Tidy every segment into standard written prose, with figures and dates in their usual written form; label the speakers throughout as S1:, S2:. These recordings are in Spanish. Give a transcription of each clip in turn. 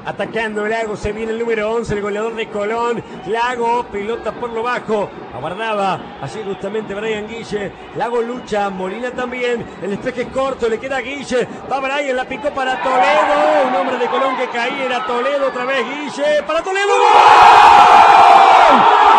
S1: Atacando Lago, se viene el número 11, el goleador de Colón. Lago, pelota por lo bajo. Aguardaba así justamente Brian Guille. Lago lucha, Molina también. El despeje es corto, le queda a Guille. Va Brian, la picó para Toledo. Un hombre de Colón que caía, era Toledo. Otra vez Guille, para Toledo. ¡Gol!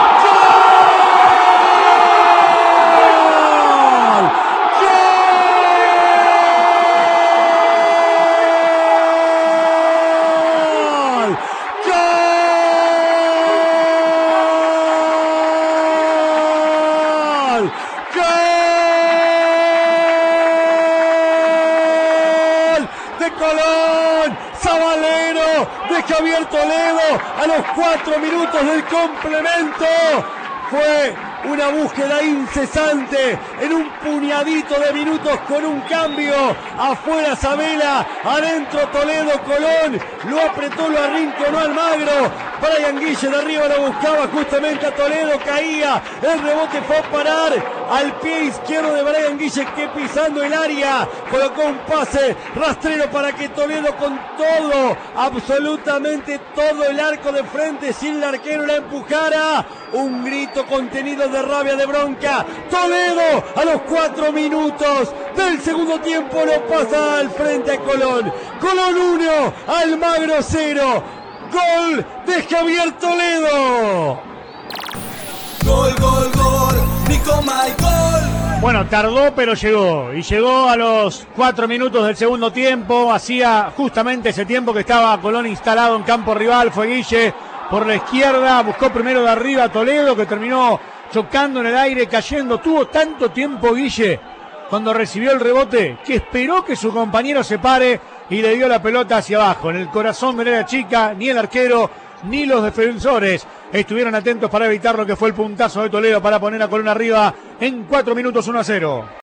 S1: De Colón, Sabalero de Javier Toledo a los 4 minutos del complemento. Fue una búsqueda incesante en un puñadito de minutos con un cambio. Afuera Sabela, adentro Toledo, Colón lo apretó, lo arrinconó Almagro. Brian Guille de arriba lo buscaba justamente a Toledo, caía, el rebote fue a parar al pie izquierdo de Brian Guille, que pisando el área colocó un pase rastrero para que Toledo, con todo, absolutamente todo el arco de frente, sin el arquero, la empujara. Un grito contenido de rabia, de bronca. Toledo a los 4 minutos del segundo tiempo lo pasa al frente a Colón. Colón 1, Almagro 0. Gol de Javier Toledo.
S2: Gol, gol, gol, Nico Maicol.
S3: Bueno, tardó pero llegó. Y llegó a los 4 minutos del segundo tiempo. Hacía justamente ese tiempo que estaba Colón instalado en campo rival. Fue Guille por la izquierda. Buscó primero de arriba a Toledo, que terminó chocando en el aire, cayendo. Tuvo tanto tiempo Guille cuando recibió el rebote que esperó que su compañero se pare y le dio la pelota hacia abajo. En el corazón de la chica, ni el arquero ni los defensores estuvieron atentos para evitar lo que fue el puntazo de Toledo para poner a Colón arriba en 4 minutos 1-0.